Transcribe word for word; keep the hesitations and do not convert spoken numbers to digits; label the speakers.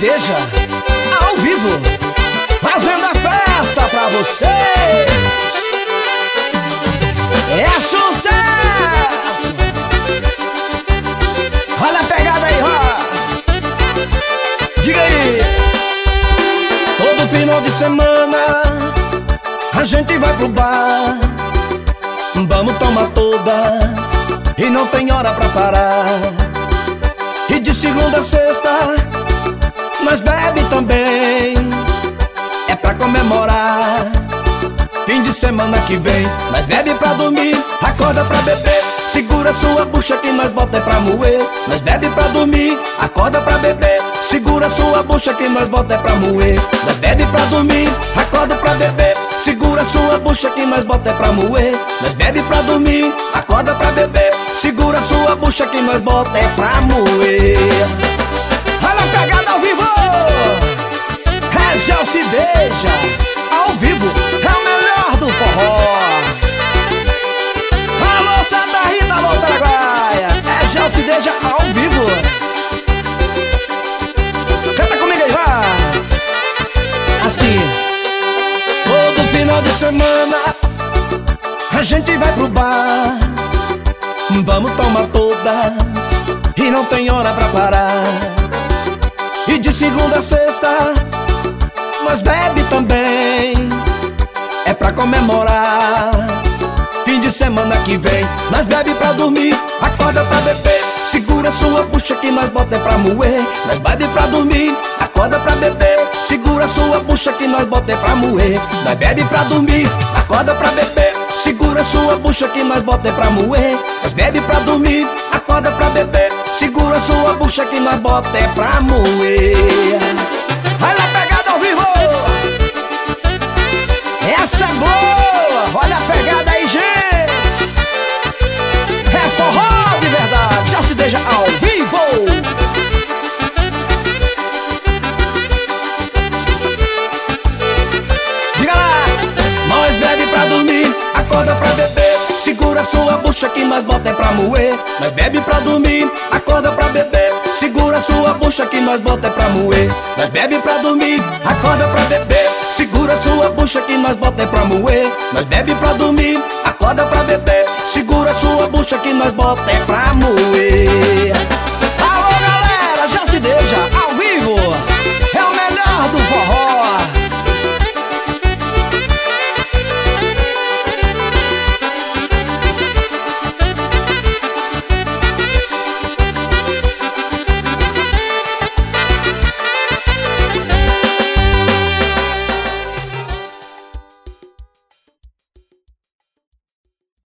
Speaker 1: Cedeja, ao vivo, fazendo a festa pra vocês. É sucesso! Olha a pegada aí, ó. Diga aí. Todo final de semana a gente vai pro bar, vamos tomar todas e não tem hora pra parar. E de segunda a sexta nós bebe também, é pra comemorar. Fim de semana que vem nós bebe pra dormir, acorda pra beber. Segura sua bucha que nós bota é pra moer. Nós bebe pra dormir, acorda pra beber. Segura sua bucha que nós bota é pra moer. Nós bebe pra dormir, acorda pra beber. Segura sua bucha que nós bota é pra moer. Nós bebe pra dormir, acorda pra beber. Segura sua bucha que nós bota é pra moer. Olha a pegada ao vivo! É Cedeja, ao vivo, é o melhor do forró. Alô Santa Rita, alô Paraguaia, é Cedeja ao vivo. Canta comigo aí, vai! Assim, todo final de semana a gente vai pro bar, vamos tomar todas e não tem hora pra parar. E de segunda a sexta nós bebe também, é pra comemorar. Fim de semana que vem nós bebe pra dormir, acorda pra beber. Segura sua bucha que nós bota é pra moer. Nós bebe pra dormir, acorda pra beber. Segura sua bucha que nós bota é pra moer. Nós bebe pra dormir, acorda pra beber. Segura sua bucha que nós bota é pra moer. Nós bebe pra dormir, acorda pra beber. Segura sua bucha que nós bota é pra moer. Olha a pegada ao vivo! Essa é boa! Olha a pegada aí, gente! É forró de verdade! Já Cedeja ao vivo! Diga lá! Nós bebe pra dormir, acorda pra beber. Segura sua bucha que nós bota é pra moer. Nós bebe pra dormir, acorda pra beber. Segura sua bucha que nós bota é pra moer. Nós bebe pra dormir, acorda pra beber. Segura sua bucha que nós bota é pra moer. Nós bebe pra dormir, acorda pra beber. Segura sua bucha que nós bota é pra moer.